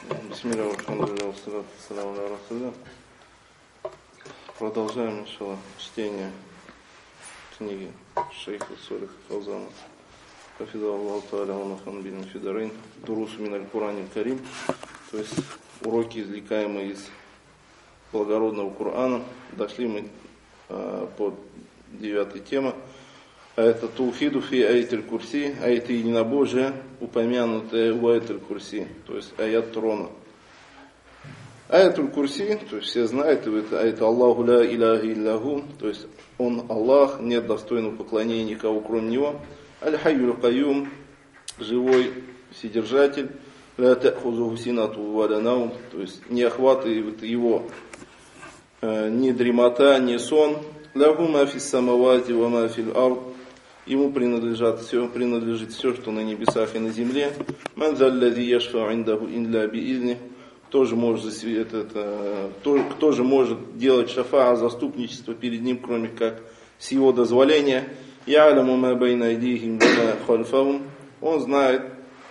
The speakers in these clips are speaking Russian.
Бисмилля, алхамдулилля, вассалату вассаламу аля расулилля. Продолжаем, иншаллах, чтение книги шейха Салиха Фаузана хафизахуллаху тааля ва нафана бихи фид дарейн Дурус мин аль-Кур'ан аль-Карим, то есть уроки, извлекаемые из благородного Корана. Дошли мы под 9-й тема. А это таухиду фи аят аль-Курси, аяты единобожия, упомянутые в аят аль-Курси, то есть аят трона. Аят аль-Курси, то есть все знают, это Аллаху ля иляха илляху, то есть Он Аллах, нет достойного поклонения никого кроме Него. Аль-Хайю аль-Кайюм, живой вседержатель, ля та'хузуху синату ва ля наум, то есть не охватывает его ни дремота, ни сон. Лаху ма фис самавати ва ма фил ард, ему принадлежит все, что на небесах и на земле. Ман заллади яшфа индаху илля биизни, кто же может делать шафаа, заступничество перед ним, кроме как с его дозволения. Я'ламу ма байна айдихим ва ма хальфахум, он знает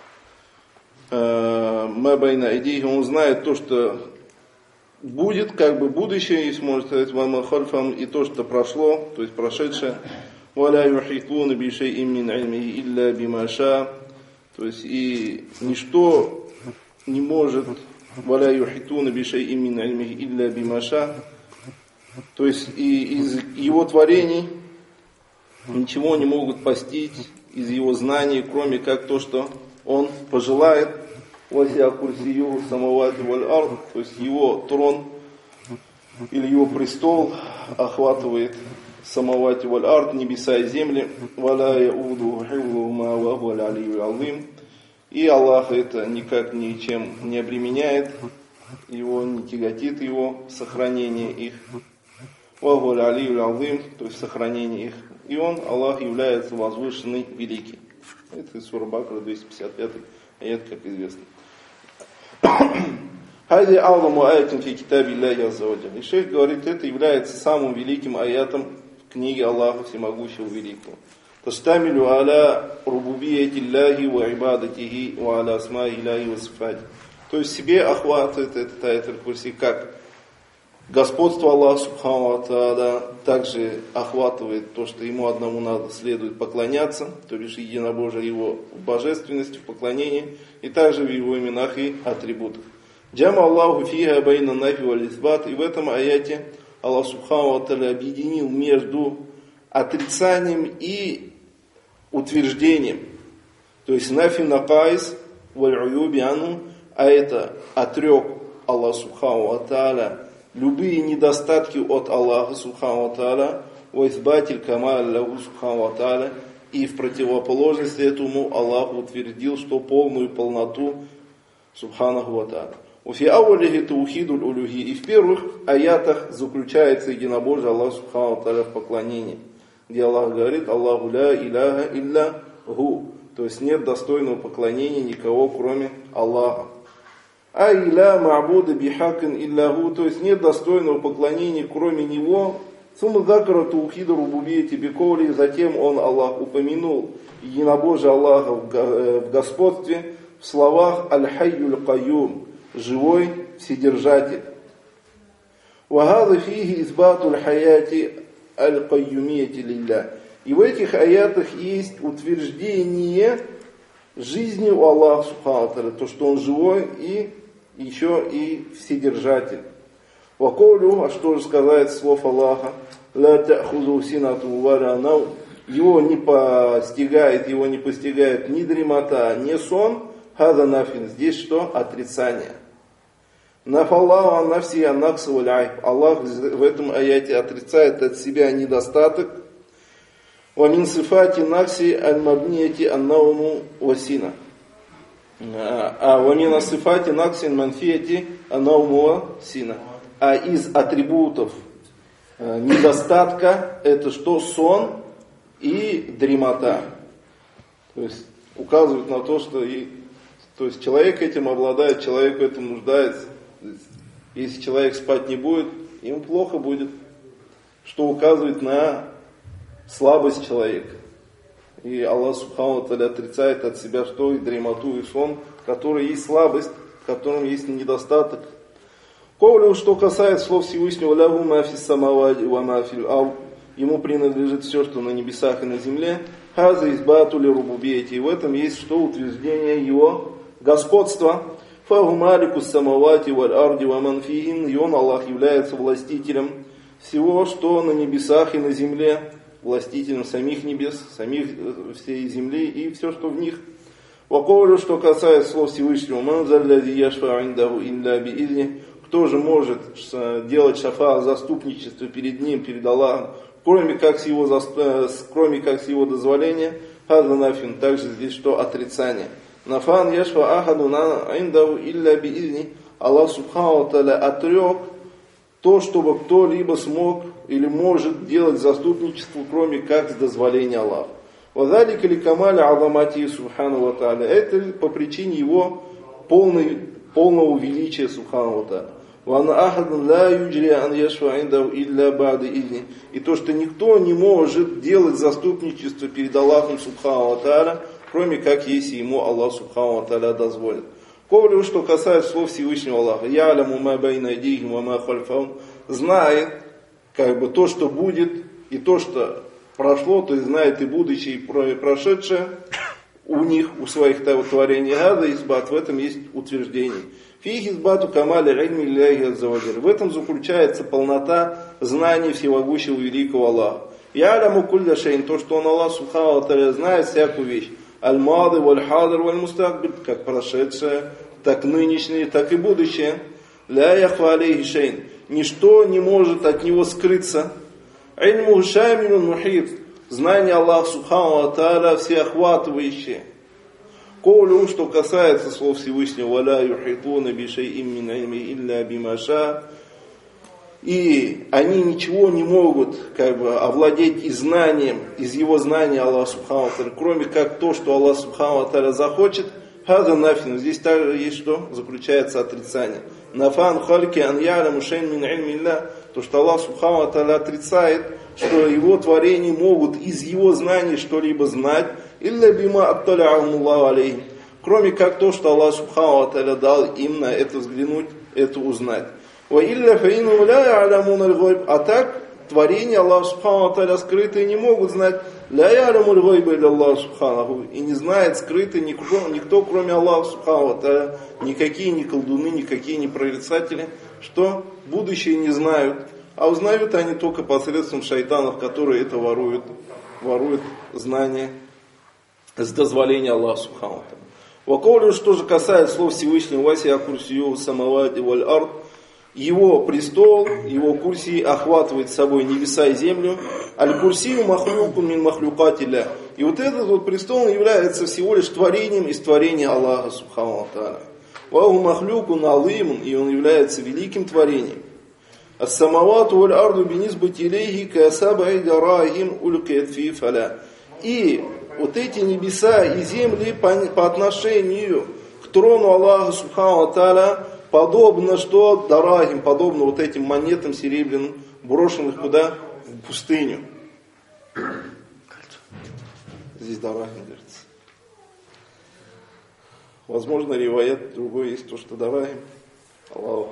ма байна айдихим, он знает то, что будет, как бы будущее, если можно сказать, ва ма хальфахум, и то, что прошло, то есть прошедшее. وَلَا يُحِيطُونَ بِشَيْءٍ مِّنْ عِلْمِهِ إِلَّا بِمَا شَاءَ, то есть и ничто не может وَلَا يُحِيطُونَ بِشَيْءٍ مِّنْ عِلْمِهِ إِلَّا بِمَا شَاءَ, то есть и из его творений ничего не могут постичь из его знаний, кроме как то, что он пожелает. وَسِعَ كُرْسِيُّهُ السَّمَاوَاتِ وَالْأَرْضِ, то есть его трон или его престол охватывает самавати валь ард, небеса и земли. Валя яуду хивлума ва хуа аль-алиyyul азим, и Аллах это никак ничем не обременяет его, не тяготит его сохранение их. Ва хуа аль-алиyyul азим, то есть сохранение их. И он, Аллах, является возвышенный, великий. Это из сура Бакара, 255 аят, как известно. Хайди алламу аятин фи китаби Аллахи азза ва джалля. И шейх говорит, это является самым великим аятом книги Аллаха Всемогущего Великого. Таштамилю аля рубубияти Аллахи ва ибадатихи ва аля асмаи Аллахи ва сифати. То есть себе охватывает этот аят аль-Курси как господство Аллаха Субхану ва Тааля, также охватывает то, что ему одному надо следует поклоняться, то бишь единобожие его в божественности, в поклонении, и также в его именах и атрибутах. Джама Аллаху фиха байна нафи валь исбат, и в этом аяте Аллах Субхану ва Тааля объединил между отрицанием и утверждением. То есть нафи накайс валь уюби ану, а это отрек Аллах Субхану ва Тааля любые недостатки от Аллаха Субхану ва Тааля, ва исбатиль камаль лаху Субхану ва Тааля, и в противоположность этому Аллах утвердил, что полную полноту Субхану ва Тааля. Уфи ауалихи таухидуль улюхи, и в первых аятах заключается единобожие Аллаха Субхану ва Тааля в поклонении, где Аллах говорит: Аллаху ля иляха илля ху, то есть нет достойного поклонения никого кроме Аллаха. А иля ма'буда бихакин илля ху, то есть нет достойного поклонения кроме него. Сумма закара таухиду рубубияти биколи, затем он, Аллах, упомянул единобожие Аллаха в господстве в словах аль-хайю аль-кайюм, живой вседержатель. Вагада фиги избатуль хаяти аль-кайюмияти лилля. И в этих аятах есть утверждение жизни у Аллаха Субхану ва Тааля, то, что он живой и еще и вседержатель. Ваколю, а что же сказать слов Аллаха? Ла та'хузу синату ва ля наум, его не постигает ни дремота, ни сон. Хада нафин, здесь что? Отрицание. Нафаллаху ан нафси ан накса валь айб, Аллах в этом аяте отрицает от себя недостаток. Ва мин сифати накси аль-мабнияти ан-науму ва сина. А ва мин сифати накси аль-манфияти ан-науму ва сина. А из атрибутов недостатка это что? Сон и дремота. То есть указывает на то, что то есть человек этим обладает, человек в этом нуждается. Если человек спать не будет, ему плохо будет, что указывает на слабость человека. И Аллах Субхану ва Тааля отрицает от себя что? И дремоту, и сон, который есть слабость. в котором есть недостаток. Ковлю, что касается слов Всевышнего, «Лягу мафи самавади ва мафи ал», ему принадлежит все, что на небесах и на земле, «Хаза избату ли рубубиети», и в этом есть что? Утверждение его господства. «Фагу малику самавати валь арди ва манфихин», и он, Аллах, является властителем всего, что на небесах и на земле, властителем самих небес, самих всей земли и все, что в них. Ваковлю, что касается слов Всевышнего, «Ман заллязи яшфа индаху илля биизни», кто же может делать шафа, заступничество перед ним, перед Аллахом, кроме как с его дозволения, хаза нафин, также здесь что? Отрицание. Нафан яшфа ахаду индаху илля биизни, Аллах субхану та'аля отрек то, чтобы кто-либо смог или может делать заступничество, кроме как с дозволения Аллаха. Вазалика ли камаля азамати субхану ва та'аля. Это по причине его полного величия субхану ва та'аля. И то, что никто не может делать заступничество перед Аллахом субхану ва та'аля, кроме как если ему Аллах субхану ва та'аля дозволит. Ковлю, что касается слов Всевышнего Аллаха, «Я'ляму ма байна айдихим ва ма хальфахум», знает то, что будет, и то, что прошло, то есть знает и будущее, и прошедшее у них, у своих творений. Гада избат, в этом есть утверждение. Фих избату камаля ильми лилляхи аззаваджаль. В этом заключается полнота знаний всемогущего великого Аллаха. «Я'ляму кулля шейн», то, что он, Аллах субхану ва та'аля, знает всякую вещь. «Аль-мады валь-хадр валь-мустакбир», как прошедшее, так нынешнее, так и будущее. «Ля яхва алейхи шейн», ничто не может от него скрыться. «Ильму шамилун мухит», знание Аллаха субхану ва та'аля всеохватывающее. Ковлю, что касается слов Всевышнего, «Валя юхитуна би шей'ин мин ильми илля бима ша», и они ничего не могут овладеть из его знания Аллаха субхану ва та'аля, кроме как то, что Аллах субхану ва та'аля захочет. Хаза нафин, здесь также есть что? Заключается отрицание. Нафан хальки ан я'ламу шей'ан мин ильми илля, то, что Аллах субхану ва та'аля отрицает, что его творения могут из его знаний что-либо знать, илля бима атталя'ахум Аллаху алейхим, кроме как то, что Аллах субхану ва та'аля дал им на это взглянуть, это узнать. А так, творения Аллаха субхану ва та'аля скрытые не могут знать. И не знает скрытые никто, кроме Аллаха субхану ва та'аля. Никакие не колдуны, никакие не прорицатели, что будущее не знают. А узнают они только посредством шайтанов, которые это воруют знания с дозволения Аллаха субхану ва та'аля. Ваколю, что же касается слов Всевышнего, «Васия курсию самавати валь ард», его престол, его курсий охватывает собой небеса и землю. Аль-курсию махлюкун мин махлюкатилля. И вот этот вот престол является всего лишь творением из творения Аллаха субхану ва та'аля. Ваху махлюкун алимун, и он является великим творением. Ас-самавату валь арду бинизбати илейхи касабай дарахим улькет фи фаля. И вот эти небеса и земли по отношению к трону Аллаха субхану ва та'аля подобно что? Дарахим, подобно вот этим монетам серебряным, брошенных куда? В пустыню. Здесь дарахим говорится. Возможно, риваят другой есть то, что дарахим. Аллаху.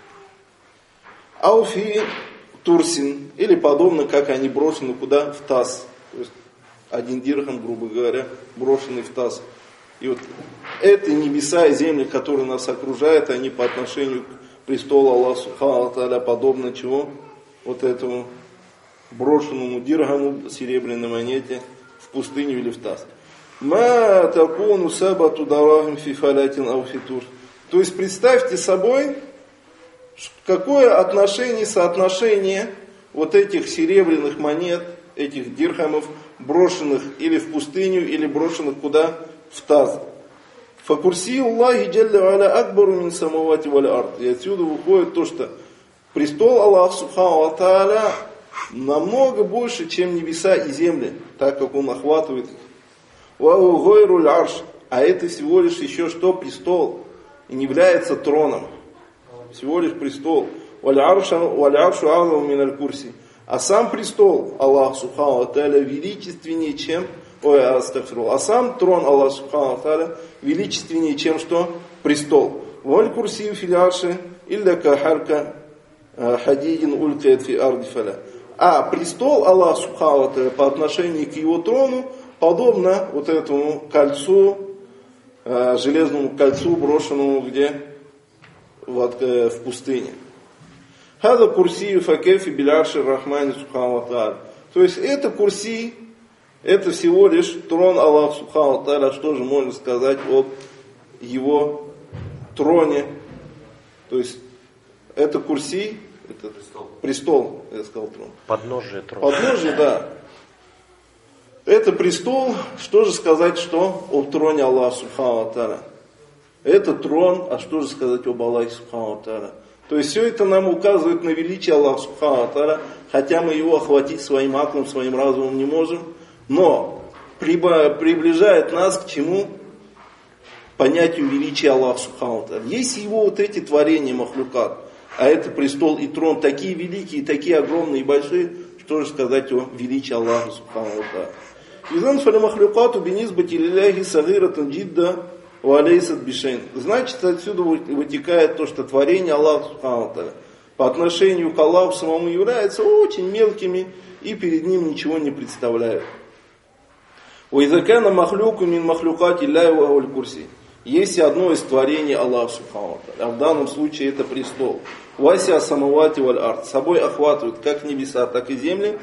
Ауфи турсин, или подобно, как они брошены куда? В таз. То есть 1 дирхам, грубо говоря, брошенный в таз. И вот эти небеса и земли, которые нас окружают, они по отношению к престолу Аллаха субхану ва та'аля подобно чего? Вот этому брошенному дирхаму, серебряной монете в пустыню или в таз. Ма такуну сабату дарахим фи фалятин ау фи тур. То есть представьте собой, какое соотношение вот этих серебряных монет, этих дирхамов, брошенных или в пустыню, или брошенных куда? В таз. Факурси Аллахи джалля аля акбару мин самавати валь ард. И отсюда выходит то, что престол Аллаха субхану ва та'аля намного больше, чем небеса и земли, так как он охватывает их. Вау гойруль арш. А это всего лишь еще что? Престол. И не является троном. Всего лишь престол. Валь аршу азаму мин аль курси. А сам престол Аллаха субхану ва та'аля величественнее, чем а сам трон Аллаха субхану ва та'аля величественнее, чем что? Престол. Валь курсию филярши илля кахарка хадидин улькает фи ардифаля. А престол Аллах Субхану по отношению к его трону подобно вот этому кольцу, железному кольцу, брошенному где? В пустыне. Хада курсию факефи билярши рахмани Субхану Тааля. То есть это курси, это всего лишь трон Аллаха Субхану Тааля. Что же можно сказать об его троне? То есть это курси, это престол, я сказал трон. Подножие трона. Подножие, да. Это престол, что же сказать, что об троне Аллаха Субхану Тааля? Это трон, а что же сказать об Аллахе Субхану Тааля? То есть все это нам указывает на величие Аллаха Субхану Тааля, хотя мы его охватить своим аклом, своим разумом не можем, но приближает нас к чему? Понятию величия Аллаха Субхану Тааля. Есть его вот эти творения махлюкат, а это престол и трон такие великие, такие огромные и большие, что же сказать о величии Аллаха Субхану Тааля. Изан фаля махлюкату бинизбати лиляхи сагиратан джидда ва алейсат бишейн. Значит, отсюда вытекает то, что творение Аллаха Субхану Тааля по отношению к Аллаху самому являются очень мелкими и перед ним ничего не представляют. Уизакана махлюку мин махлюкати ля ва аль курси. Есть одно из творений Аллаха Субхану Тааля, а в данном случае это престол. Вася самавати валь ард. Собой охватывает как небеса, так и земли.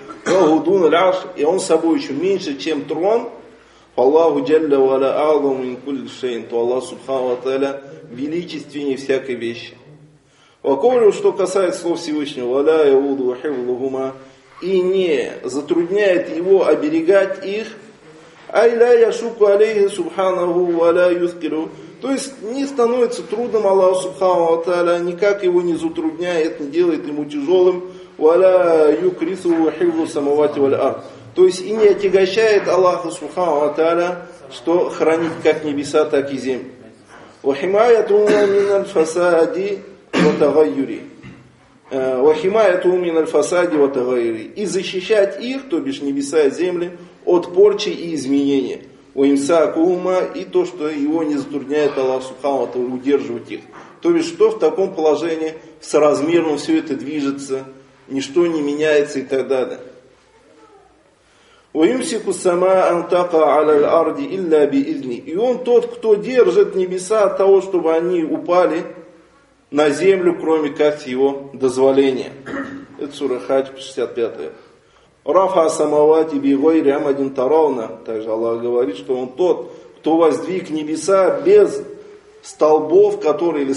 И он собой еще меньше, чем трон. Аллаху джалля ва аля а'заму мин кулли шейн. То Аллах Субхану Тааля величественнее всякой вещи. Ваколю, что касается слов Всевышнего, валя яуду хивлухума, и не затрудняет его оберегать их, айля яшуку алейхи субханаху валя юскиру. То есть не становится трудным Аллаху Субхану Тааля, никак его не затрудняет, не делает ему тяжелым, валя юкрису хивлу самавати валь ард. То есть и не отягощает Аллаха Субхану Тааля, что хранит как небеса, так и землю. Вахимаяту мин аль-фасади ватагайюри. Вахимаяту мин аль-фасади ватагайюри. И защищать их, то бишь небеса и земли, от порчи и изменения. Уимсакума, и то, что его не затрудняет Аллах Субхану Тааля, удерживать их. То есть, что в таком положении соразмерно все это движется, ничто не меняется и так далее. Уимсику сама антака аля арди илля би изни. И он тот, кто держит небеса от того, чтобы они упали на землю, кроме как с его дозволения. Это сура Хадж, 65-я. Рафа самавати бигойри амадин тарауна. Также Аллах говорит, что он тот, кто воздвиг небеса без столбов, которые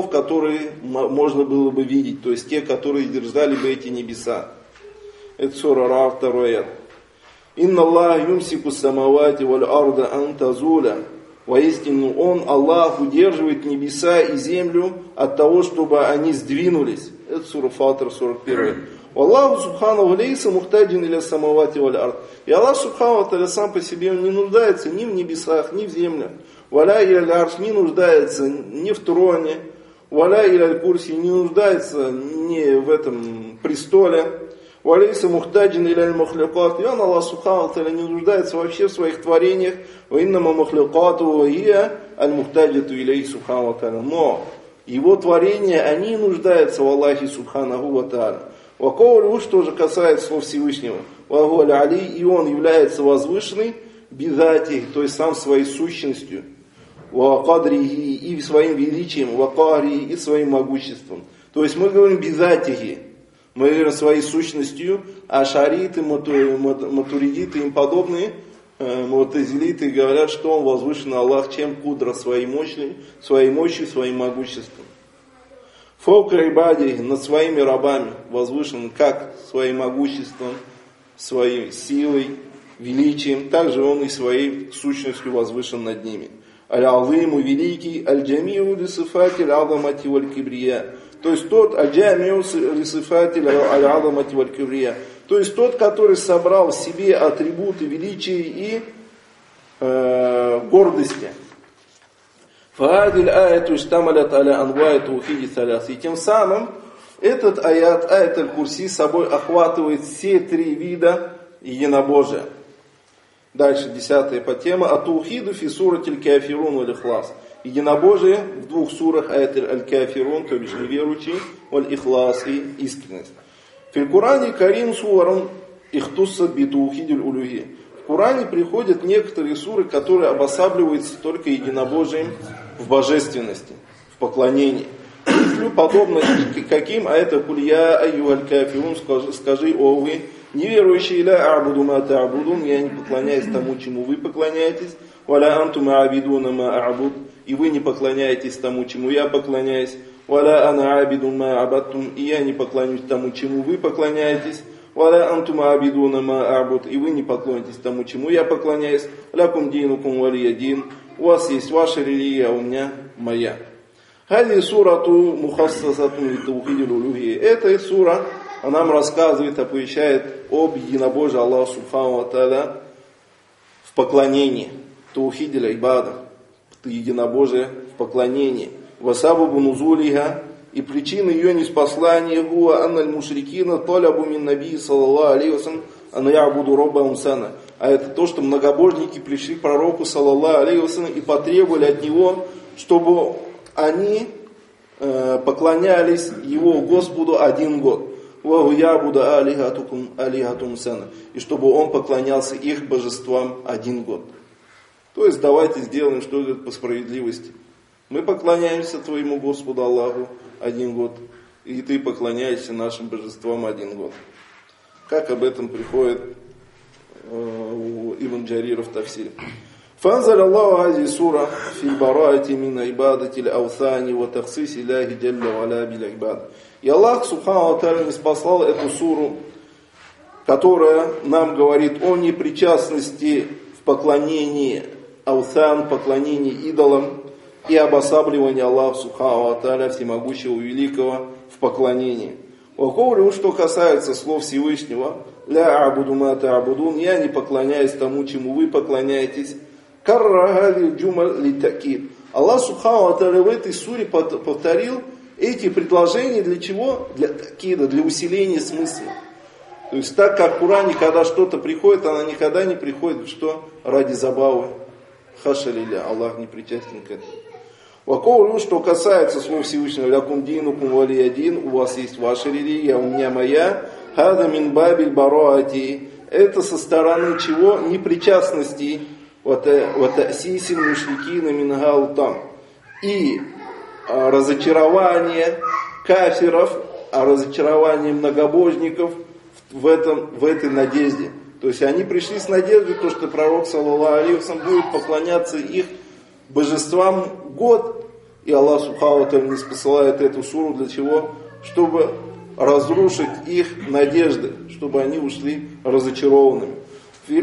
можно было бы видеть. То есть те, которые держали бы эти небеса. Это сура Раф, 2 аят. Инна Аллах юмсику самавати валь арда антазуля. Воистину Он, Аллах, удерживает небеса и землю от того, чтобы они сдвинулись. Это сура Фатр, 41. Аллаху Субхану лейса мухтаджин иля самавати валь ард. И Аллах Субхану Тааля сам по себе не нуждается ни в небесах, ни в землях. Валя иля арш не нуждается ни в троне. Валя иля курси не нуждается ни в этом престоле. Валейса мухтаджин иля махлюкат. И он, Аллах Субхану Тааля, не нуждается вообще в своих творениях. Ваиннама махлюкату ваия аль-мухтаджату иляй Субхану Тааля. Но его творения, они нуждаются в Аллахе Субханаху ва Тааля. Вакоулю, что же касается слов Всевышнего, вагуаль али, и он является возвышенный, бидати, то есть сам своей сущностью, вакадрихи, и своим величием, вакари, и своим могуществом. То есть мы говорим бидатихи, мы говорим своей сущностью, а шариты, матуридиты и им подобные, мутазилиты говорят, что он возвышен Аллах, чем кудра своей мощью, своим могуществом. Фаука ибади, над своими рабами возвышен как своим могуществом, своей силой, величием, также он и своей сущностью возвышен над ними. Аль-Азиму великий, аль-Джамиу лисифати аль-Азамати валь-Кибрия. То есть тот, аль-Джамиу лисифати аль-Азамати валь-Кибрия. То есть тот, который собрал в себе атрибуты величия и гордости. И тем самым этот аят аль-Курси собой охватывает все 3 вида единобожия. Дальше 10-я подтема. Атухиду фи суратиль кафирун валь ихлас. Единобожие в двух сурах, аят аль-кафирун, то бишь неверующий, валь-ихлас и искренность. В Коране карим сурам ихтусса битухидиль улюхи. В Коране приходят некоторые суры, которые обосабливаются только единобожием в божественности, в поклонении. Если подобно каким, а это кулья айюаль кафирун, скажи, о вы, неверующие, ля абуду ма та'будун, я не поклоняюсь тому, чему вы поклоняетесь, валя антум абидуна ма абуд, и вы не поклоняетесь тому, чему я поклоняюсь, валя ана абидун ма абадтум, и я не поклонюсь тому, чему вы поклоняетесь, валя антум абидуна ма абуд, и вы не поклонитесь тому, чему я поклоняюсь, лякум динукум валия дин, у вас есть ваша религия, а у меня моя. Хади сурату мухассасату литаухидил улюхи. Эта сура нам рассказывает, оповещает об единобожии Аллаха субхану ва тааля в поклонении. Таухидил ибада, единобожие в поклонении. Васабабу нузулиха, и причина ее ниспослания хуа анналь мушрикина талябу мин наби саллаллаху алейхи вассалям ан я'буду роббахум сана. А это то, что многобожники пришли к пророку саллаллаху алейхи вассалям и потребовали от него, чтобы они поклонялись его Господу 1 год. И чтобы он поклонялся их божествам 1 год. То есть давайте сделаем, что это по справедливости. Мы поклоняемся твоему Господу Аллаху 1 год, и ты поклоняешься нашим божествам 1 год. Как об этом приходит у Ибн Джарира в Тафсире. فأنزل الله هذه السورة في البراءة من عبادة الأوثان وتخصيص الله جل وعلا بالعباد. И Аллах Субхану ва Тааля ниспослал эту суру, которая нам говорит о непричастности в поклонении аутхан, поклонении идолам и обосабливании Аллаха Субхану ва Тааля всемогущего великого в поклонении. Вакоулю, что касается слов Всевышнего, ля абуду ма та'будун, я не поклоняюсь тому, чему вы поклоняетесь. Аллах Субхану ва Тааля в этой суре повторил эти предложения для чего? Для такида, для усиления смысла. То есть так как в Коране, когда что-то приходит, она никогда не приходит что? Ради забавы. Хаша лиля, Аллах не причастен к этому. Вакоулю, что касается слов Всевышнего, лякум динукум валия дин, у вас есть ваша религия, у меня моя. Хада мин бабиль бароати. Это со стороны чего? Непричастности. Ватасисин мушрикина мингаутам. И разочарование кафиров, разочарование многобожников в этой надежде. То есть они пришли с надеждой, то, что пророк саллаллаху алейхи вассалям будет поклоняться их божествам год. И Аллах Субхану ва Тааля ниспосылает эту суру для чего? Чтобы разрушить их надежды, чтобы они ушли разочарованными. وفي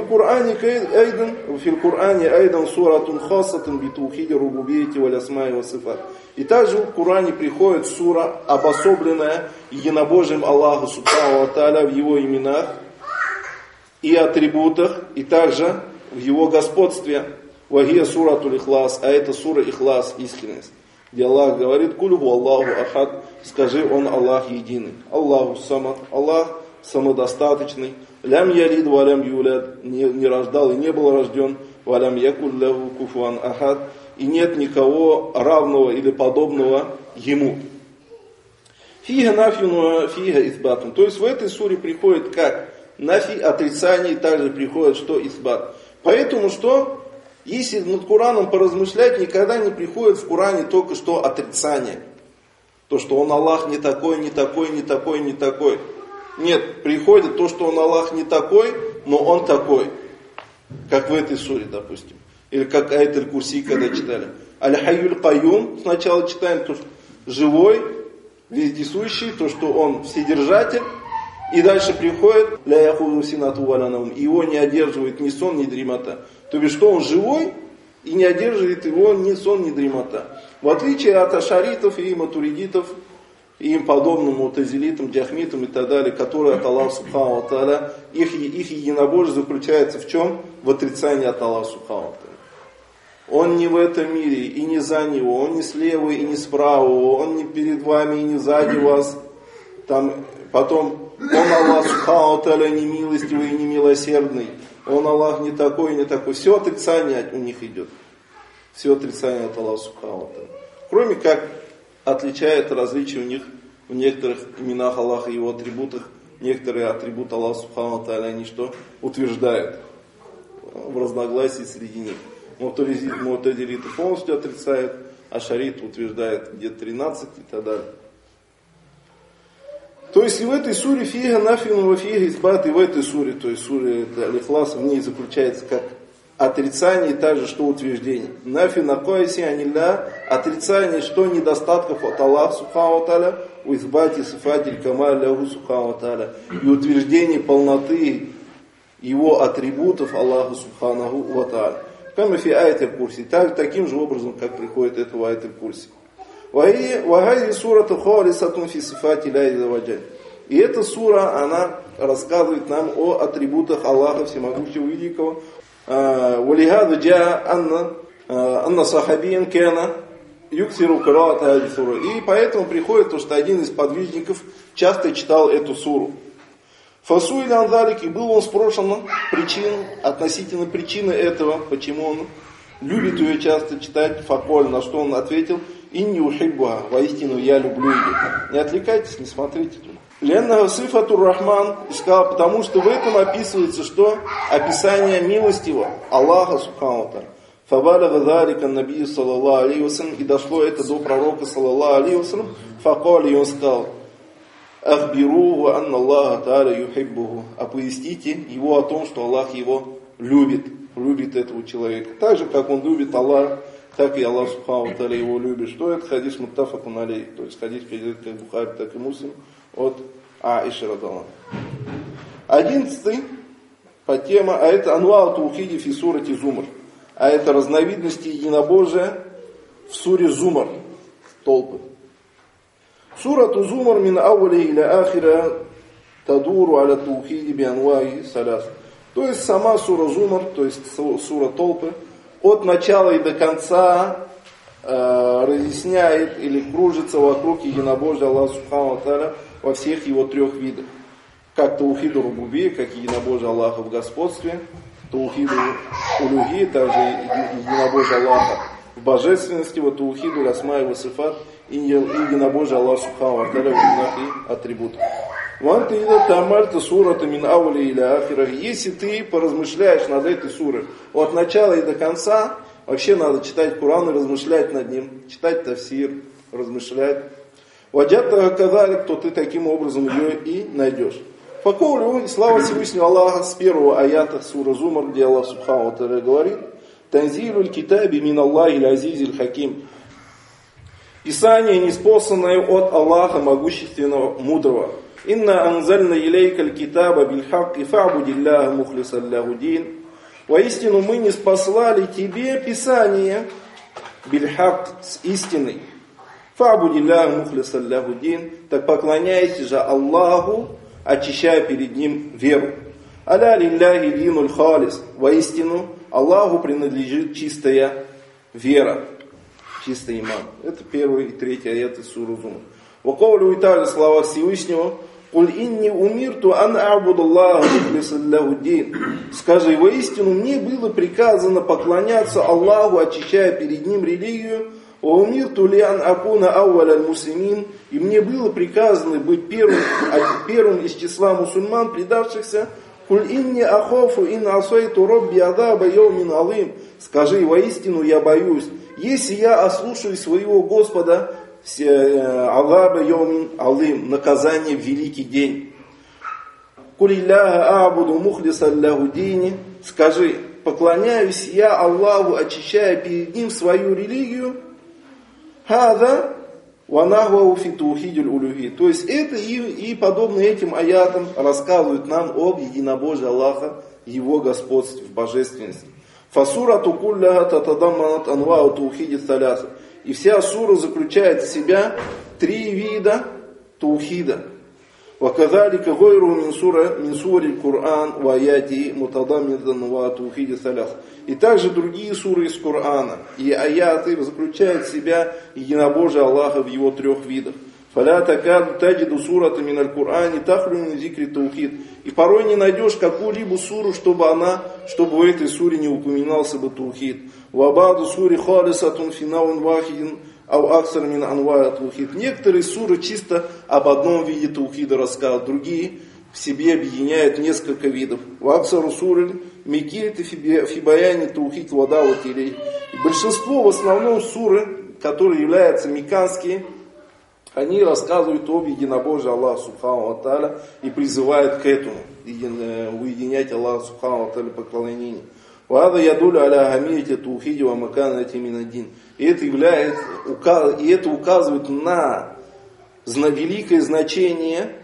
القرآن أيضا سورة خاصة بتوحيد الربوبية والأسماء والصفات. И также в Коране приходит сура, обособленная единобожием Аллаха Субхану ва Тааля в его именах и атрибутах, и также в его господстве. Вахия суратуль ихлас, а это сура ихлас, искренность. Где Аллах говорит, кульху Аллаху ахад, скажи, он Аллах единый. Аллаху самад, Аллах самодостаточный. Лям ялид валям юляд, не рождал и не был рожден. Валям якуль лаху куфуан ахад, и нет никого равного или подобного ему. Фига нафину, фига исбатун. То есть в этой суре приходит как нафи, отрицание, и также приходит что исбат. Поэтому что? Если над Кораном поразмышлять, никогда не приходит в Коране только что отрицание. То, что он Аллах не такой, не такой, не такой, не такой. Нет, приходит то, что он Аллах не такой, но он такой. Как в этой суре, допустим. Или как аят аль-Курси, когда читали. Аль-Хайюль Кайюм, сначала читаем, то, что живой, вездесущий, то, что он вседержатель. И дальше приходит, ля яхуду синату валянаум, его не одерживает ни сон, ни дремота. То есть, что он живой, и не одерживает его ни сон, ни дремота. В отличие от ашаритов и матуридитов, и им подобным мутазилитам, джахмитам и так далее, которые от Аллаха Субхану ва Тааля, их единобожие заключается в чем? В отрицании от Аллаха Субхану ва Тааля. Он не в этом мире, и не за него, он не слева, и не справа, он не перед вами, и не сзади вас. Потом, он Аллах Субхану ва Тааля не милостивый и не милосердный. Он Аллах не такой, не такой. Все отрицание у них идет. все отрицание от Аллаха Субхану ва Тааля. Кроме как отличает различия у них в некоторых именах Аллаха и его атрибутах. Некоторые атрибуты Аллаха Субхану ва Тааля они что? Утверждают в разногласии среди них. Му'тазилиты полностью отрицают, а шарит утверждает где-то 13 и так далее. То есть и в этой суре фига нафин ва фига избат, и в этой суре, то есть суре Аль-Ихлас, в ней заключается как отрицание и также что утверждение. Нафин акоиси анилля, отрицание что недостатков от Аллаха Субхану ва Тааля, у избати сифатиль камаль ляху Субхану ва Тааля, и утверждение полноты его атрибутов Аллаху Субханаху ва Тааля. Камафи аятель курси, таким же образом, как приходит это в аятель курси. Вагайи сурата халисатун фи сифати ляхи заваджаль. И эта сура, она рассказывает нам о атрибутах Аллаха Всемогущего Великого. Валихаду джа анна сахабиен кена юксиру караата ади сура. И поэтому приходит то, что один из подвижников часто читал эту суру. Фасуиль анзалик, и был он спрошен относительно причины этого, почему он любит ее часто читать, факоль, на что он ответил: инни ухибба, воистину я люблю ее. Не отвлекайтесь, не смотрите туда. Ленна сифатур рахман, сказал, потому что в этом описывается что? Описание милостивого Аллаха Субхану ва Тааля. Фабалага залика набию саллаллаху алейхи вассалям, и дошло это до пророка саллаллаху алейхи вассалям, факоль, и он сказал: ахбиру анна Аллаха Тааля юхиббуху, оповестите его о том, что Аллах его любит этого человека. Так же, как он любит Аллах, так и Аллах Субхану ва Тааля его любит. Что это? Хадис муттафакун алейх, то есть хадис как Бухари, так и Муслим от Аиши радхияллаху анха. 11 подтема, а это анвау таухиди фи сурати Зумар, а это разновидности единобожия в суре Зумар, толпы. Сурату Зумар мин аули иля ахира тадуру аля таухиди би анваи саляс. То есть сама сура Зумар, то есть сура толпы, от начала и до конца разъясняет или кружится вокруг единобожия Аллаха Субхану ва Тааля во всех его трех видах. Как таухиду рубубия, как единобожие Аллаха в господстве, таухиду улюхи, также единобожие Аллаха в божественности, вот таухиду лясмай ва сифат, и единобожие Аллаха Субхану ва Тааля в именах и атрибутах. Ванта ида тамальта сурата мин аули иля ахира. Если ты поразмышляешь над этой сурой от начала и до конца, вообще надо читать Коран и размышлять над ним, читать тафсир, размышлять. Ваджата казалик, то ты таким образом ее и найдешь. По коулю, слава Всевышнего Аллаха, с первого аята сура Зумар, где Аллах Субхану ва Тааля говорит: танзилуль китаби мин Аллахи ль-азизиль хаким. Писание, ниспосланное от Аллаха Могущественного, Мудрого. Инна анзальна илейка аль-китаба биль-хакки фа'будилляха мухлисан ляху дин. Воистину мы ниспослали тебе Писание биль-хак, с истиной. Фа'будилляха мухлисан ляху дин. Так поклоняйся же Аллаху, очищая перед ним веру. Аля лилляхи динуль халис. Воистину Аллаху принадлежит чистая вера, чистый иман. Это первый и третий аят из суры Зумар. Вакоулю и также слова Всевышнего: «Куль инни умирту ан а'будаллаха мухлисан ляху дин». Скажи, воистину мне было приказано поклоняться Аллаху, очищая перед ним религию. «Ва умирту ли ан акуна ауаля муслимин». И мне было приказано быть первым из числа мусульман, предавшихся. «Куль инни ахофу ин асайту робби адаба йомин алим». Скажи, воистину я боюсь, если я ослушаюсь своего Господа, Аллаба йомин алим, наказание в великий день. Кулилляха абуду мухлисан ляху дини. Скажи, поклоняюсь я Аллаху, очищая перед ним свою религию. Хада ванахвау фи таухидиль улюхи. То есть это и подобные этим аятам рассказывают нам об единобожии Аллаха, его господстве, в божественности. Фасурату кулляха татадамманат анвау таухиди саляса. И вся сура заключает в себя три вида таухида. Ваказалика гойру мин сури Кур'ан ва аяти мутадаммидан ва таухиди саляс. И также другие суры из Корана и аяты заключают в себя единобожие Аллаха в его трех видах. فَلَا تَكَادُ تَجِدُ سُورَةً مِنَ الْقُرْآنِ تَخْلُو مِنْ ذِكْرِ التَّوْحِيدِ. И порой не найдешь какую-либо суру, чтобы в этой суре не упоминался бы таухид. وَبَعْضُ сури خَالِصَةٌ فِي نَوْعٍ وَاحِدٍ أَوْ أَكْثَرٍ مِنْ أَنْوَاعِ التَّوْحِيد. Некоторые суры чисто об одном виде таухида рассказывают, другие в себе объединяют несколько видов. وَأَكْثَرُ سُورٍ مِكِيرَةٍ فِي بَيَانِ التَّوْحِيدِ وَدَعْوَةِ إِلَيْهِ. Большинство, в основном, суры, которые являются мекканские, они рассказывают об единобожии Аллаха Субхану ва Тааля и призывают к этому, уединять Аллаха Субхану ва Тааля поклонение. وهذا يدل على أهمية التوحيد ومكانته من الدين. И это указывает на великое значение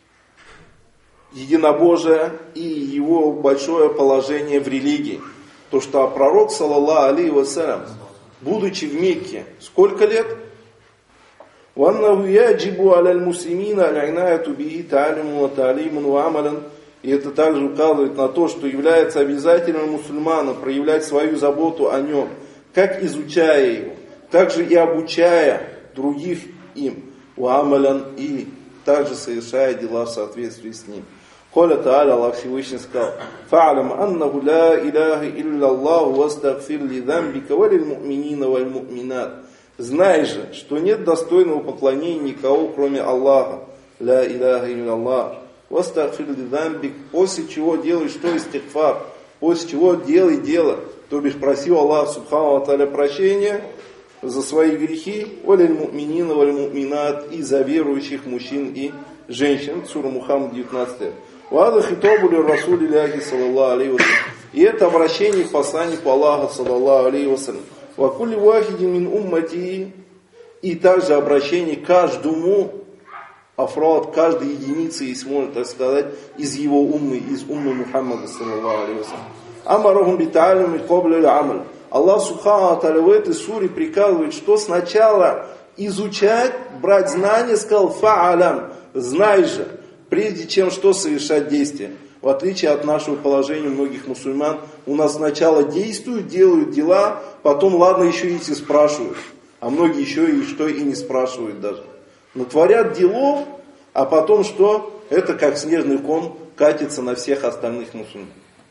единобожия и его большое положение в религии. То, что пророк, саллаллаху алейхи вассалям, будучи в Мекке, сколько лет? وَأَنَّهُ يَجِبُ عَلَى الْمُسْلِمِينَ الْعِنَايَةُ بِهِ تَعْلِمٌ وَتَعْلِيمٌ وَعَمَلًا. И это также указывает на то, что является обязательным мусульманам проявлять свою заботу о нем, как изучая его, также и обучая других им, وَعَمَلًا, и также совершая дела в соответствии с ним. Коля Тааля, Аллах Всевышний сказал: «Фа'алам аннаху ла илляха илля Аллаху вастагфир ли замбика валил му'минина валь му'минат». Знай же, что нет достойного поклонения никого, кроме Аллаха. Ла илляха илля Аллах. Вастагфир ли замбик. После чего делай что истигфар. После чего делай дело. То бишь просил Аллах Субхану ва Тааля прощения за свои грехи. Валил му'минина валь му'минат. И за верующих мужчин и женщин. Сура Мухаммад 19. وهذا خطاب للرسول الله صلى الله عليه وسلم. И это обращение к посланнику Аллаха саллаллаху алейхи вассалям. وكل واحد من أمتي. И также обращение к каждому афрад, каждой единице, если можно так сказать, из его уммы, из уммы Мухаммада саллаллаху алейхи вассалям. Амарахум бита'алюми кабля аль-амаль. Аллах Субхану ва Тааля в этой суре приказывает, что сначала изучать, брать знания, сказал фа'алям, знай же, прежде чем что совершать действия. В отличие от нашего положения многих мусульман, у нас сначала действуют, делают дела, потом, ладно, еще и спрашивают. А многие еще и что и не спрашивают даже. Натворят делов, а потом что? Это как снежный ком катится на всех остальных мусульман.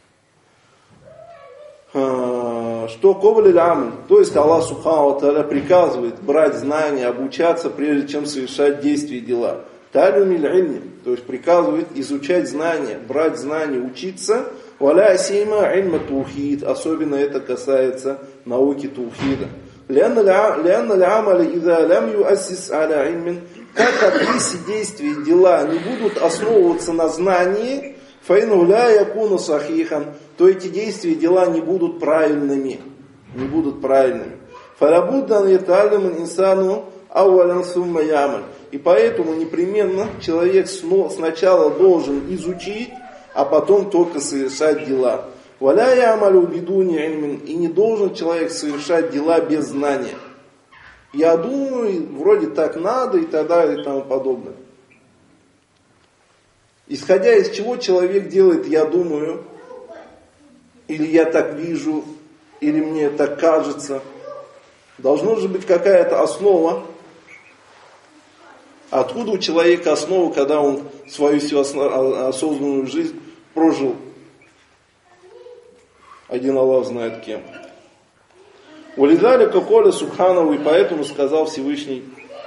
Что коваль амаль, то есть Аллах Субхану ва Тааля приказывает брать знания, обучаться, прежде чем совершать действия и дела. То есть приказывает изучать знания, брать знания, учиться. Валя сейма ильма таухид. Особенно это касается науки таухида. Так как если действия и дела не будут основываться на знании, то эти действия и дела не будут правильными. Не будут правильными. И поэтому непременно человек сначала должен изучить, а потом только совершать дела. И не должен человек совершать дела без знания. Я думаю, вроде так надо и так далее и тому подобное. Исходя из чего человек делает «я думаю», или «я так вижу», или «мне так кажется». Должна же быть какая-то основа. Откуда у человека основа, когда он свою всю осознанную жизнь прожил? Один Аллах знает кем. Валидалика коля субханову, и поэтому сказал Всевышний: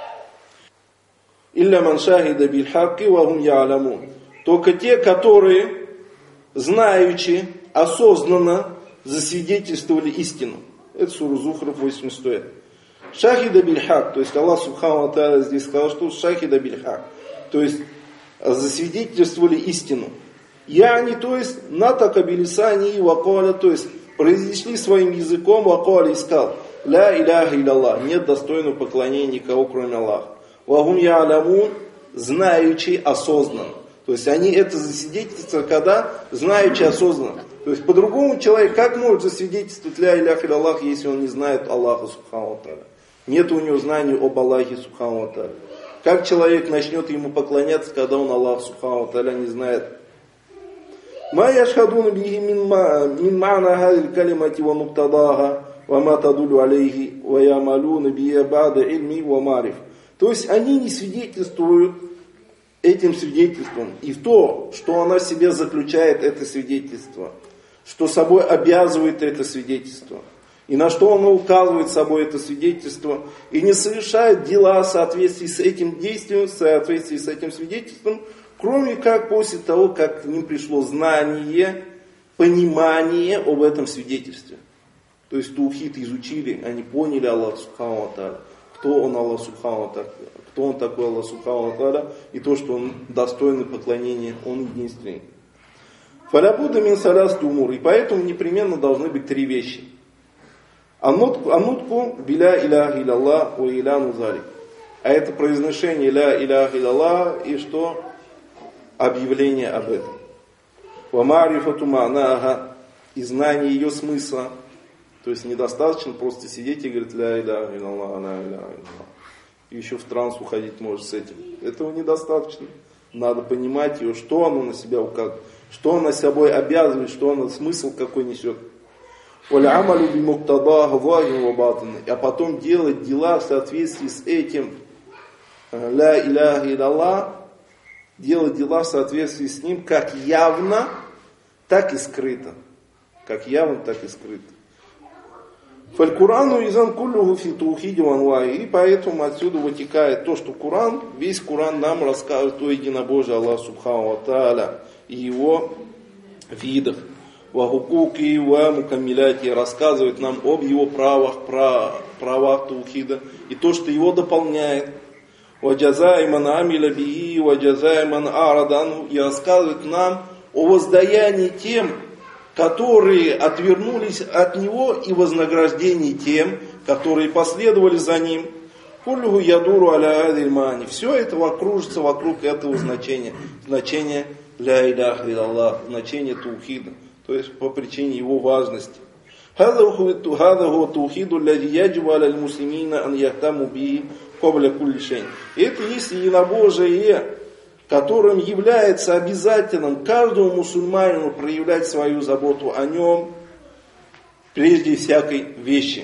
«Илля ман шахида биль хакки ва хум я'ламун». Только те, которые, знаючи, осознанно засвидетельствовали истину. Это сура Зухруф 80. Шахида биль хак, то есть Аллах Субхану ва Тааля здесь сказал, что шахида биль хак, то есть засвидетельствовали истину. Яни, то есть натака билисани и вакаля, то есть произнесли своим языком вакаля и сказал: ля иляха илlallah, нет достойного поклонения никого, кроме Аллаха. Вахум я'лямун, знаючи, осознанно. То есть они это засвидетельствуют, когда знаючи, осознанно. То есть по-другому человек как может засвидетельствовать ля иляха илlallah, если он не знает Аллаха Субхану ва Тааля? Нет у него знаний об Аллахе Субхану ва Тааля. Как человек начнет ему поклоняться, когда он Аллах Субхану ва Тааля не знает? Ма яшхадун бихи мин ма'на хазиль калимати ва муктадаха ва ма тадулю алейхи ва ямалун бихи ба'да ильми ва мариф. То есть они не свидетельствуют этим свидетельством и в то, что она в себе заключает это свидетельство, что собой обязывает это свидетельство, и на что оно указывает собой это свидетельство, и не совершают дела в соответствии с этим действием, в соответствии с этим свидетельством, кроме как после того, как к ним пришло знание, понимание об этом свидетельстве. То есть таухид изучили, они поняли Аллаха Субхану ва Тааля, кто он Аллах Субхану ва Тааля, кто он такой Аллах Субхану ва Тааля, и то, что он достойный поклонения, он единственный. Фалябуда мин салясти умур, и поэтому непременно должны быть три вещи. Аннутку биля иляха илlallah ва иляну залик. А это произношение ля иляха илlallah и что? Объявление об этом. Ва ма'рифату ма'наха, и знание ее смысла. То есть недостаточно просто сидеть и говорить ля иляха илlallah, ля иляха илlallah. И еще в транс уходить может с этим. Этого недостаточно. Надо понимать ее, что оно на себя указывает, что оно собой обязывает, что оно смысл какой несет. А потом делать дела в соответствии с этим ля иляха илlallah, делать дела в соответствии с ним как явно, так и скрыто. Как явно, так и скрыто. Фаль-Курану изан куллюху фи таухиди ванваи. И поэтому отсюда вытекает то, что Куран, весь Куран нам рассказывает о единобожии Аллаха Субхану ва Тааля и его видах. Вахукуки ва мукаммиляти, рассказывает нам об его правах таухида и то, что его дополняет. Ваджазай ман амиля бихи, ваджазай ман арадану, и рассказывает нам о воздаянии тем, которые отвернулись от него, и вознаграждении тем, которые последовали за ним. Куллюху ядуру аля адильмани. Все это кружится вокруг этого значения. Значение ля иляха илlallah, значение таухида. То есть по причине его важности. Это есть единобожие, которым является обязательным каждому мусульманину проявлять свою заботу о нем прежде всякой вещи.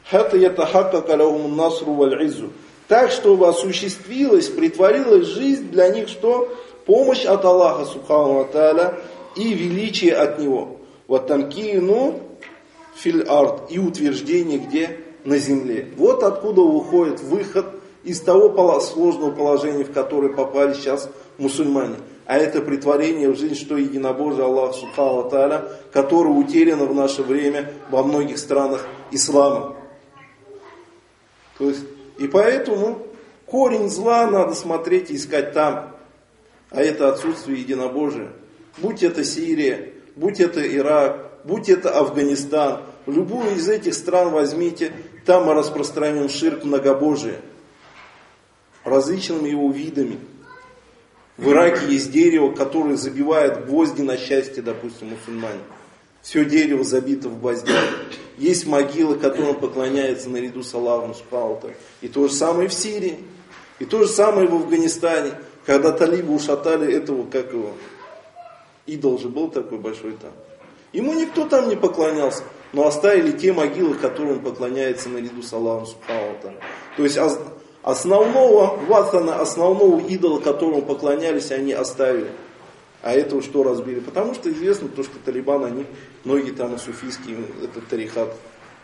Так, чтобы осуществилась, притворилась жизнь для них, что помощь от Аллаха Субхану ва Тааля и величие от Него. Ватамкину фил ард, и утверждение где? На земле. Вот откуда выходит выход из того сложного положения, в которое попали сейчас мусульмане. А это претворение в жизнь, что единобожие Аллаха Субхану ва Тааля, которое утеряно в наше время во многих странах ислама. То есть, и поэтому корень зла надо смотреть и искать там. А это отсутствие единобожия. Будь это Сирия, будь это Ирак, будь это Афганистан, в любую из этих стран возьмите, там распространен ширк многобожия, различными его видами. В Ираке есть дерево, которое забивает гвозди на счастье, допустим, мусульмане. Все дерево забито в гвоздях. Есть могилы, которым поклоняются наряду с Аллахом Субхану ва Тааля. И то же самое в Сирии, и то же самое в Афганистане, когда талибы ушатали этого, как его, идол же был такой большой там. Ему никто там не поклонялся, но оставили те могилы, которым поклоняется наряду с Аллахом Субхану ва Тааля. То есть основного ватана, основного идола, которому поклонялись, они оставили. А этого что разбили? Потому что известно то, что талибан, они, многие там и суфийские, это тарихат.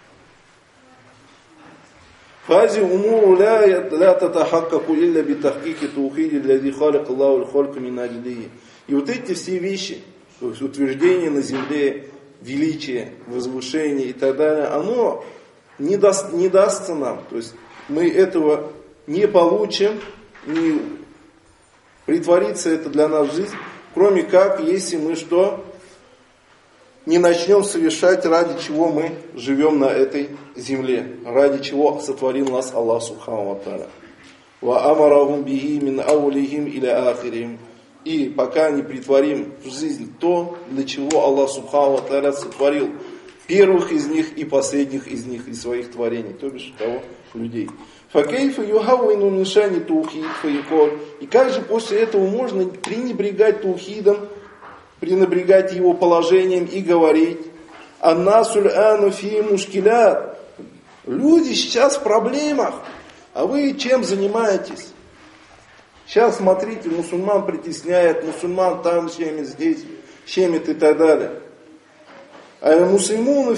Фази умуру ля татахакаку илля битахкики таухиди лязи халик Аллаху лхалька мин аджлихи. И вот эти все вещи, то есть утверждение на земле, величие, возвышение и так далее, оно не дастся нам. То есть мы этого не получим, не притворится это для нас в жизнь, кроме как, если мы что? Не начнем совершать, ради чего мы живем на этой земле, ради чего сотворил нас Аллах Субхану ва Тааля. Ва амарахум бихи мин аулихим иля ахирихим. И пока не притворим в жизнь то, для чего Аллах Субхану ва Тааля сотворил первых из них и последних из них, из своих творений, то бишь кого? Людей. Факейфа юхауину мишани таухид фаикор. И как же после этого можно пренебрегать таухидом, пренебрегать его положением и говорить: «Аннасуль ану фи мушкилят». Люди сейчас в проблемах. А вы чем занимаетесь? Сейчас, смотрите, мусульман притесняет, мусульман там щемит, здесь щемит и так далее. Мусульмане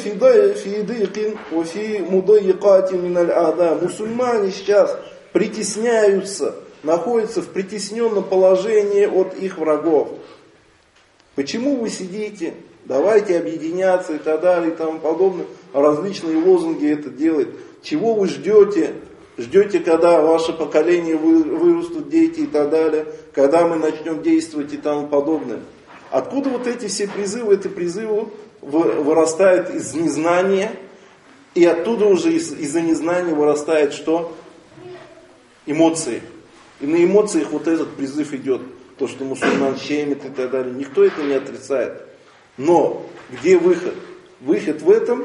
сейчас притесняются, находятся в притесненном положении от их врагов. Почему вы сидите? Давайте объединяться и так далее и тому подобное. Различные лозунги это делают. Чего вы ждете? Ждете, когда ваше поколение вырастут дети и так далее, когда мы начнем действовать и тому подобное. Откуда вот эти все призывы? Эти призывы вырастают из незнания, и оттуда уже из-за незнания вырастает что? Эмоции. И на эмоциях вот этот призыв идет. То, что мусульман щемит и так далее. Никто это не отрицает. Но где выход? Выход в этом,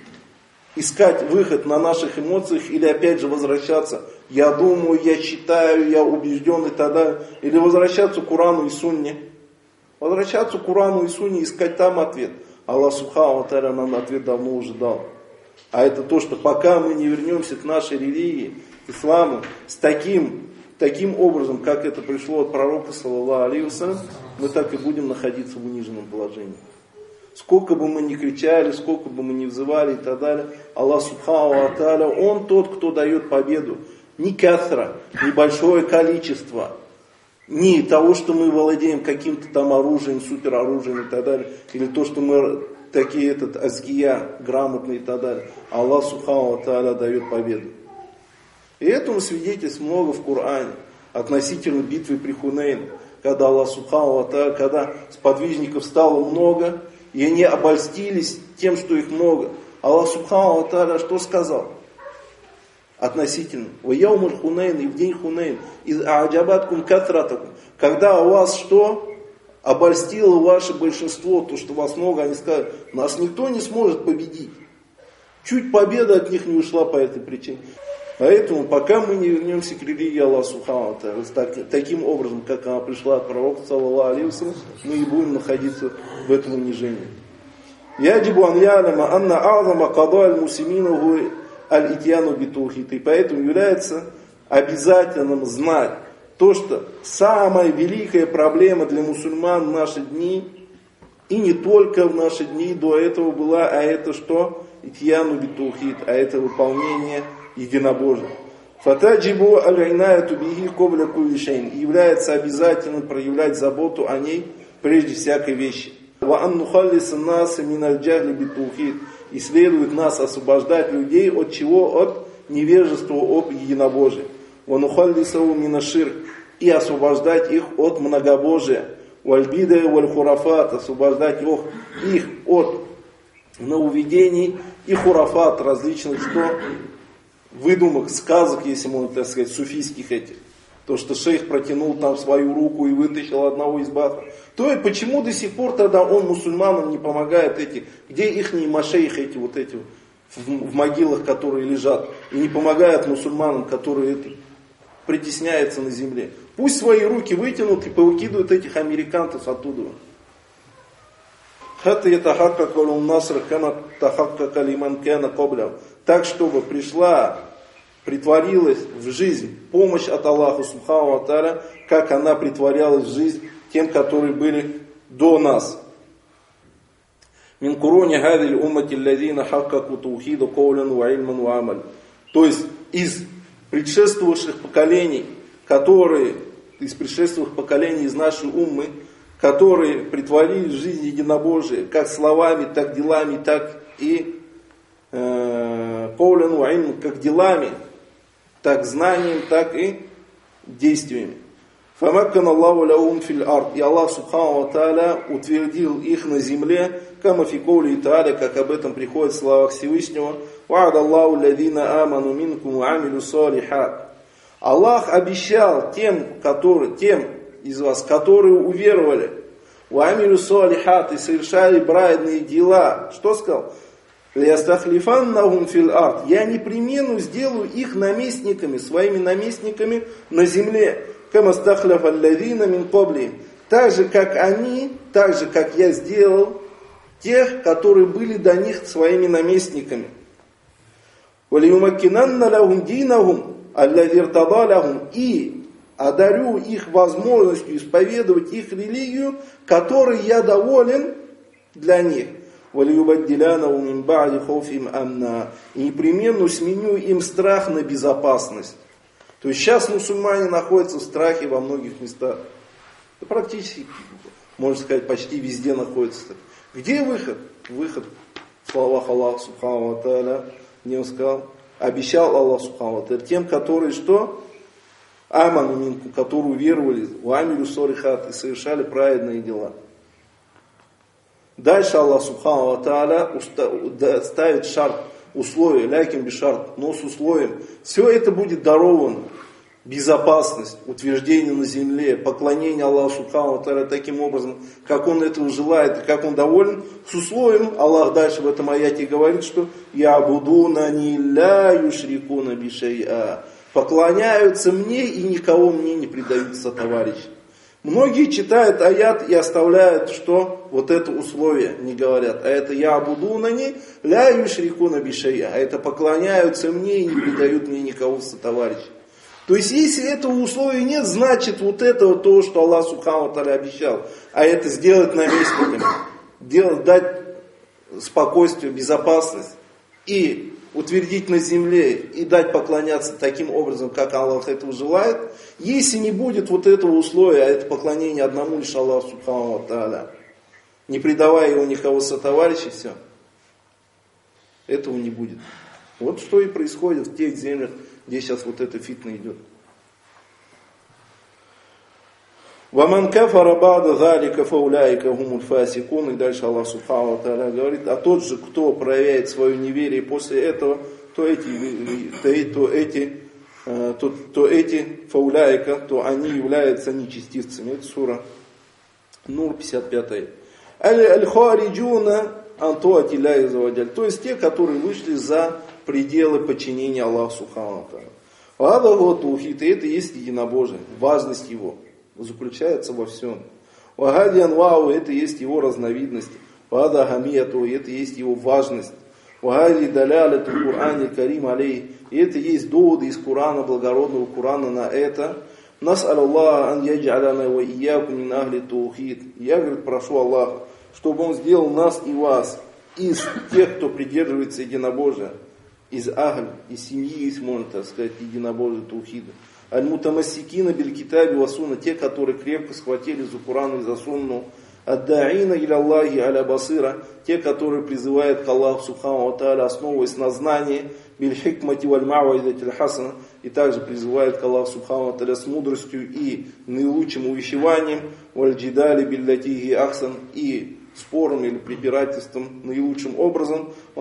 искать выход на наших эмоциях или опять же возвращаться, я думаю, я считаю, я убежден и так далее. Или возвращаться к Корану и Сунне. Возвращаться к Корану и Сунне, искать там ответ. Аллах Субхану ва Тааля нам ответ давно уже дал. А это то, что пока мы не вернемся к нашей религии, к исламу, с таким образом, как это пришло от пророка, саллаллаху алейхи вассалям, мы так и будем находиться в униженном положении. Сколько бы мы ни кричали, сколько бы мы ни взывали и так далее, Аллах Субхану ва Тааля, Он тот, кто дает победу. Не кафра, не большое количество, не того, что мы владеем каким-то там оружием, супероружием и так далее, или то, что мы такие азгия, грамотные и так далее. Аллах Субхану ва Тааля дает победу. И этому свидетельств много в Коране относительно битвы при Хунейне, когда Аллах Субхану ва Тааля, когда сподвижников стало много, и они обольстились тем, что их много. Аллах Субхану ва Тааля что сказал? Относительно. «Ваяумуль Хунейн» и в день Хунейн. «Из а'джабаткум катратакум». Когда у вас что? Обольстило ваше большинство, то, что вас много, они сказали, нас никто не сможет победить. Чуть победа от них не ушла по этой причине. Поэтому, пока мы не вернемся к религии Аллаха Субхану ва Тааля, таким образом, как она пришла от пророка, саллаллаху алейхи вассалям, мы и будем находиться в этом унижении. «Яджибу ан я'лама анна а'зама када аль-муслимина хуа аль-итьяну битаухид». И поэтому является обязательным знать то, что самая великая проблема для мусульман в наши дни, и не только в наши дни до этого была, а это что? Итьяну битаухид, а это выполнение единобожия. Фатаджибу аль-инаяту бихи ковля кулли шейн. Является обязательным проявлять заботу о ней прежде всякой вещи. Ва ан нухаллиса нас мин аль-джахли битаухид. И следует нас освобождать людей от чего? От невежества об единобожии. Ва нухаллисау мин аш-ширк. И освобождать их от многобожия. Валь-бида валь-хурафат. Освобождать их от нововведений и хурафат различных что? Выдумок, сказок, если можно так сказать, суфийских этих. То, что шейх протянул там свою руку и вытащил одного из баха. То и почему до сих пор тогда он мусульманам не помогает эти, где ихние машейхи эти вот эти в могилах, которые лежат, и не помогает мусульманам, которые притесняются на земле. Пусть свои руки вытянут и повыкидывают этих американцев оттуда. Хатта ятахакка ум наср кама тахакка лиман кана кабля. Так, чтобы притворилась в жизнь помощь от Аллаха Субхану ва Тааля, как она притворялась в жизнь тем, которые были до нас. Мин куруни хадиль уммати аллазина хаккаку таухиду каулян ва ильман ва амаль. То есть из предшествовавших поколений, из нашей уммы, которые притворились в жизнь единобожие, как словами, так делами, так и как делами, так знанием, так и действиями. فَمَكَّنَ اللَّهُ لَهُمْ فِي الْأَرْضِ. И Аллах Субхану ва Тааля утвердил их на земле, кама фи каули Тааля, как об этом приходит в словах Всевышнего. وَعَدَ اللَّهُ الَّذِينَ آمَنُوا مِنْكُمْ وَعَمِلُوا الصَّالِحَاتِ. Аллах обещал тем из вас, которые уверовали, وَعَمِلُوا الصَّالِحَاتِ, и совершали праведные дела. Что сказал? لَيَسْتَخْلِفَنَّهُمْ فِي الْأَرْضِ. Я непременно сделаю их наместниками, своими наместниками на земле. كَمَا اسْتَخْلَفَ الَّذِينَ مِنْ قَبْلِهِمْ. Так же, как я сделал тех, которые были до них своими наместниками. وَلِيُمَكِّنَنَّ لَهُمْ دِينَهُمْ аллази иртада лахум, и одарю их возможностью исповедовать их религию, которой я доволен для них. И непременно сменю им страх на безопасность. То есть сейчас мусульмане находятся в страхе во многих местах. Да практически, можно сказать, почти везде находятся. Где выход? Выход в словах Аллаха Субхану ва Тааля. Не он сказал, обещал Аллах Субхану ва Тааля тем, которые что? Аману минкум, которые уверовали, уамилю солихат, и совершали праведные дела. Дальше Аллах Субхану ва Тааля ставит шарт, условия, лякин бишарт, но с условием. Все это будет даровано. Безопасность, утверждение на земле, поклонение Аллаху Субхану ва Тааля таким образом, как он этого желает и как он доволен, с условием, Аллах дальше в этом аяте говорит, что «Ябудунани ля юшрикуна бишай'a», поклоняются мне и никого мне не предают сотоварищ. Многие читают аят и оставляют, что вот это условие не говорят, а это «Ябудунани ля юшрикуна бишай'a», а это поклоняются мне и не предают мне никого сотоварищ. То есть, если этого условия нет, значит вот этого то, что Аллах Субхану ва Тааля обещал. А это сделать наместниками, дать спокойствие, безопасность и утвердить на земле и дать поклоняться таким образом, как Аллах этого желает. Если не будет вот этого условия, а это поклонение одному лишь Аллаху Субхану ва Тааля, не предавая его никого сотоварища, все, этого не будет. Вот что и происходит в тех землях, где сейчас вот эта фитна идет. وَمَنْ كَفَرَ بَعْدَ ذَلِكَ فَأُولَٰئِكَ هُمُ الْفَاسِقُونَ. И дальше Аллах Субхану ва Тааля говорит, а тот же, кто проявляет свое неверие после этого, то эти фауляйка, то они являются нечестивцами. Это сура Нур 55. Аль-Хариджуна антуати ля изавадяль. То есть те, которые вышли за пределы подчинения Аллаху Субхану ва Тааля. Вада вот таухид, и это есть единобожие, важность его заключается во всем. Вагадиан вау, это есть его разновидность. Вада хамияту, это есть его важность. Вагади даляля ту Кур'ане карим алей, и это есть доводы из Курана, благородного Курана на это. Нас Аллах ан яджаляна ва ияку мин ахли таухид. Я, говорит, прошу Аллаха, чтобы он сделал нас и вас из тех, кто придерживается единобожия. Из ахль, из семьи, из, можно так сказать, единобожия таухида. Аль-мутамассикина биль-китаби ва сунна, те, которые крепко схватили за Куран и за сунну. Ад-да'ина иля Аллахи аля басира, те, которые призывают к Аллаху Субхану ва Тааля, основываясь на знании, биль-хикмати валь-ма'вайдати аль-хасана, и также призывают к Аллаху Субхану ва Тааля с мудростью и наилучшим увещеванием, валь-джидали биль-латихи ахсан, и спором или препирательством наилучшим образом. Ва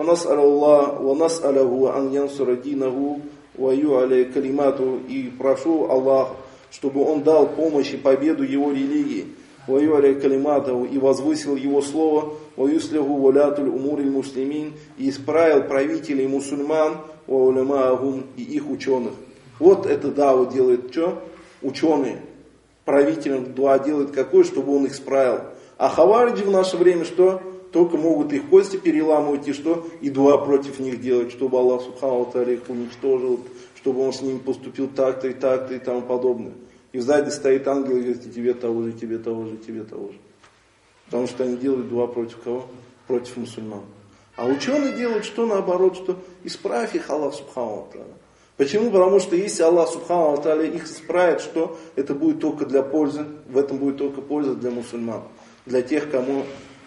нас'алаху ан янсура динаху ва ю'аля калимату, и прошу Аллаха, чтобы он дал помощь и победу его религии, ва ю'аля калимату, и возвысил его слово, ва юслиху валятуль умуриль муслимин, и исправил правителей мусульман, ва улямаахум, и их ученых. Вот это дава делает что? Ученые. Правителям дуа делает какой, чтобы он их исправил. А хавариджи в наше время что? Только могут их кости переламывать и что? И дуа против них делать, чтобы Аллах Субхану ва Тааля их уничтожил, чтобы он с ними поступил так-то и тому подобное. И сзади стоит ангел и говорит, и тебе того же, тебе того же, тебе того же. Потому что они делают дуа против кого? Против мусульман. А ученые делают что наоборот, что исправь их Аллах Субхану ва Тааля. Почему? Потому что если Аллах Субхану ва Тааля их исправит, что это будет только для пользы, в этом будет только польза для мусульман, для тех, кому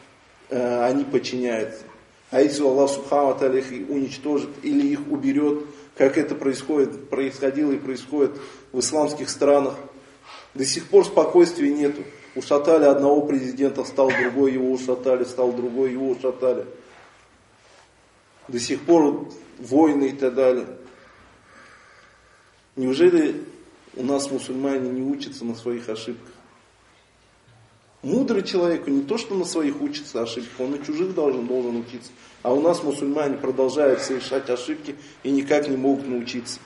они подчиняются. А если Аллах Субхану ва Тааля их уничтожит или их уберет, как это происходило и происходит в исламских странах, до сих пор спокойствия нету. Ушатали одного президента, стал другой, его ушатали, стал другой, его ушатали. До сих пор войны и так далее. Неужели у нас мусульмане не учатся на своих ошибках? Мудрый человек не то, что на своих учится ошибках, он на чужих должен учиться. А у нас мусульмане продолжают совершать ошибки и никак не могут научиться.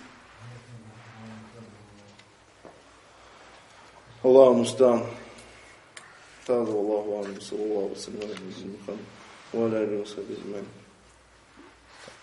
Аллаху муста'ан. Аллаху алейхи ва саллям.